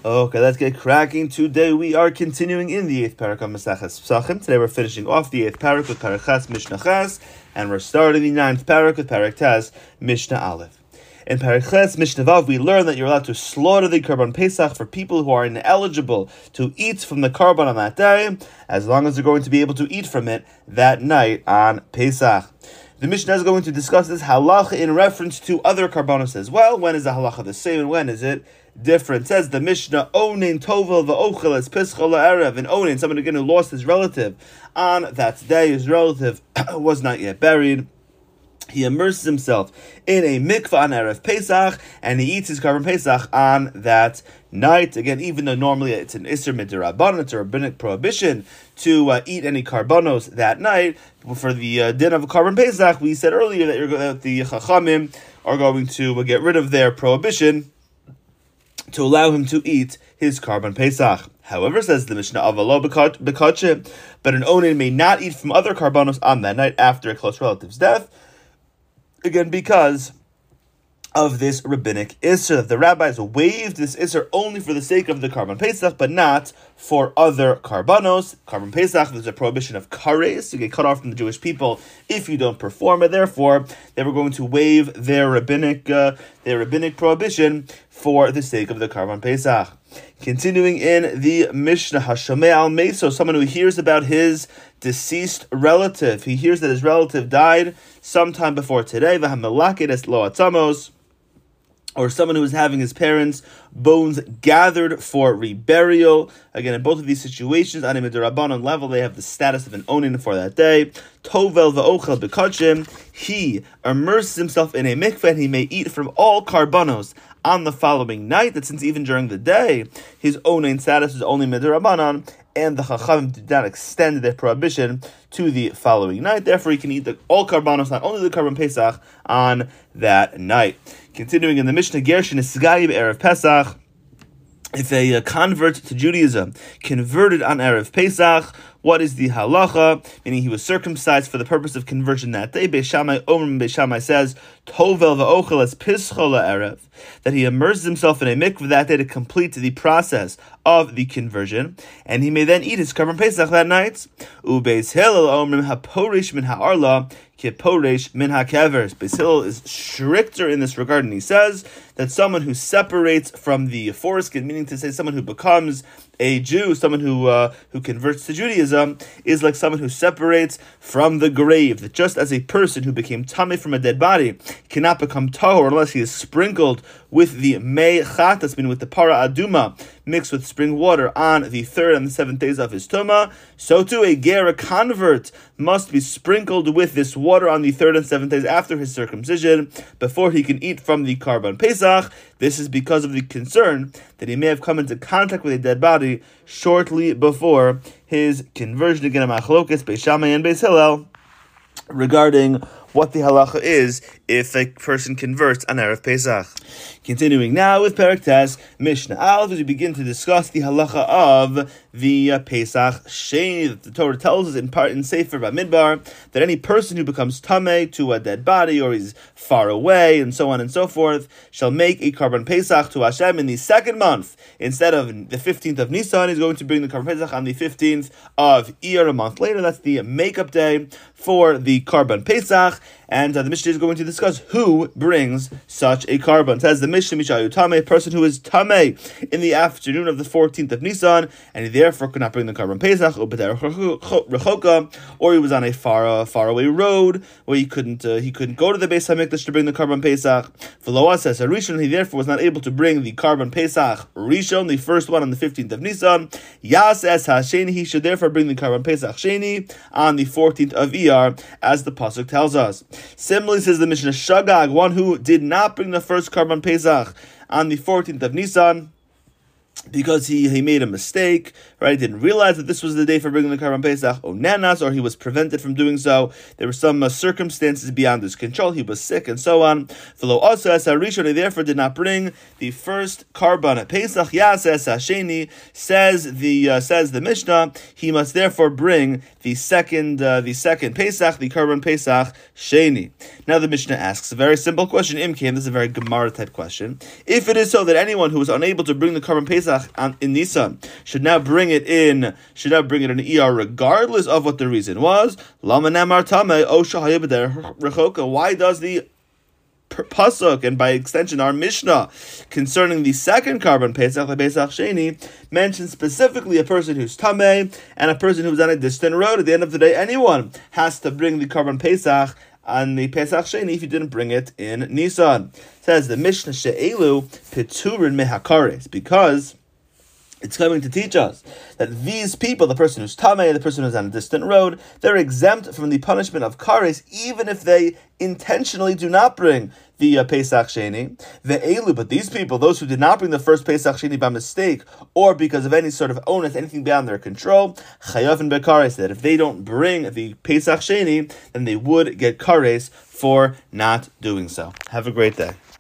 Okay, let's get cracking. Today we are continuing in the 8th parak of Maseches Pesachim. Today we're finishing off the 8th parak with Parak Ches Mishnah Ches, and we're starting the 9th parak with Parak Tes Mishnah Aleph. In Parak Ches Mishnah Vav, we learn that you're allowed to slaughter the Karban Pesach for people who are ineligible to eat from the Karban on that day, as long as they're going to be able to eat from it that night on Pesach. The Mishnah is going to discuss this halacha in reference to other karbanos as well. When is the halacha the same and when is it different? Says the Mishnah, Onin tovel v'ochel es pischol la'erev. And Onin, someone again who lost his relative on that day, his relative was not yet buried. He immerses himself in a mikvah on Erev Pesach, and he eats his Karban Pesach on that night. Again, even though normally it's an Isser Midrabanan, it's a rabbinic prohibition to eat any karbanos that night, for the din of a Karban Pesach, we said earlier that the Chachamim are going to get rid of their prohibition to allow him to eat his Karban Pesach. However, says the Mishnah, Avalo b'kotche, but an Onin may not eat from other karbanos on that night after a close relative's death. Again, because of this rabbinic Isser, that the rabbis waived this Isser only for the sake of the Karban Pesach, but not for other karbanos. Karban Pesach, there's a prohibition of kares, you get cut off from the Jewish people if you don't perform it. Therefore, they were going to waive their rabbinic prohibition for the sake of the Karban Pesach. Continuing in the Mishnah, Hashameh al Meso, someone who hears about his deceased relative. He hears that his relative died sometime before today, V'hamelaked es lo atzamos, or someone who is having his parents' bones gathered for reburial. Again, in both of these situations, on a midrabanan level, they have the status of an onin for that day. Tovel v'ochel b'kachim, he immerses himself in a mikveh, and he may eat from all karbanos on the following night. That since even during the day, his onin status is only midrabanan, and the Chachamim did not extend their prohibition to the following night. Therefore, he can eat all karbanos, not only the Karban Pesach, on that night. Continuing in the Mishnah, Gershin is Sgayib Erev Pesach. If a convert to Judaism converted on Erev Pesach, what is the halacha? Meaning he was circumcised for the purpose of conversion that day. Beis Shammai says, Tovel v'ochel es pischol la'erev, that he immerses himself in a mikveh that day to complete the process of the conversion, and he may then eat his Karban Pesach that night. Ubeis Hillel omrim haporish min ha'arla kiporish min ha'kever. Beis Hillel is stricter in this regard, and he says that someone who separates from the foreskin, meaning to say someone who becomes a Jew, someone who converts to Judaism, is like someone who separates from the grave. That just as a person who became tamei from a dead body cannot become tahor unless he is sprinkled with the mei chatas, meaning with the para aduma, mixed with spring water on the 3rd and the 7th days of his tumah, so too a ger, a convert, must be sprinkled with this water on the 3rd and 7th days after his circumcision, before he can eat from the Karban Pesach. This is because of the concern that he may have come into contact with a dead body shortly before his conversion. Again, Machlokes, Beis Shammai and Beis Hillel, regarding what the halacha is if a person converts on Erev Pesach. Continuing now with Parak Tes Mishnah Aleph, as we begin to discuss the halacha of the Pesach Sheni. The Torah tells us in Sefer Bamidbar that any person who becomes tamei to a dead body, or is far away, and so on and so forth, shall make a Karban Pesach to Hashem in the 2nd month. Instead of the 15th of Nisan, he's going to bring the Karban Pesach on the 15th of Iyar, a month later. That's the makeup day for the Karban Pesach. And the Mishnah is going to discuss who brings such a karban. It says the Mishnah, Mishayu Tameh, a person who is Tameh in the afternoon of the 14th of Nisan, and he therefore could not bring the Karban Pesach, or he was on a far away road where he couldn't go to the Beis HaMikdash to bring the Karban Pesach. V'lo says a Rishon, he therefore was not able to bring the Karban Pesach Rishon, the first one on the 15th of Nisan. Yas es HaSheni, he should therefore bring the Karban Pesach Sheni on the 14th of Iyar, as the pasuk tells us. Similarly, says the Mishnah, Shagag, one who did not bring the first Karban Pesach on the 14th of Nisan, because he made a mistake, right? Didn't realize that this was the day for bringing the Karban Pesach, Onanas, or he was prevented from doing so. There were some circumstances beyond his control. He was sick and so on. V'lo also as Harishon, he therefore did not bring the first Karban Pesach. Yas es Hasheni, says the Mishnah, he must therefore bring the second Pesach, the Karban Pesach Sheni. Now the Mishnah asks a very simple question. Imkim, this is a very Gemara type question. If it is so that anyone who was unable to bring the Karban Pesach Pesach in Nisan should now bring it in ER regardless of what the reason was. Why does the pasuk, and by extension our Mishnah, concerning the second carbon Pesach Sheni, mentions specifically a person who's tamei and a person who's on a distant road? At the end of the day, anyone has to bring the carbon Pesach on the Pesach Sheni if you didn't bring it in Nisan. Says the Mishnah she'elu piturin mehakares, because it's coming to teach us that these people, the person who's tamei, the person who's on a distant road, they're exempt from the punishment of kares, even if they intentionally do not bring the Pesach Sheni. Ve'elu, but these people, those who did not bring the first Pesach Sheni by mistake, or because of any sort of onus, anything beyond their control, chayavin bekares, that if they don't bring the Pesach Sheni, then they would get kares for not doing so. Have a great day.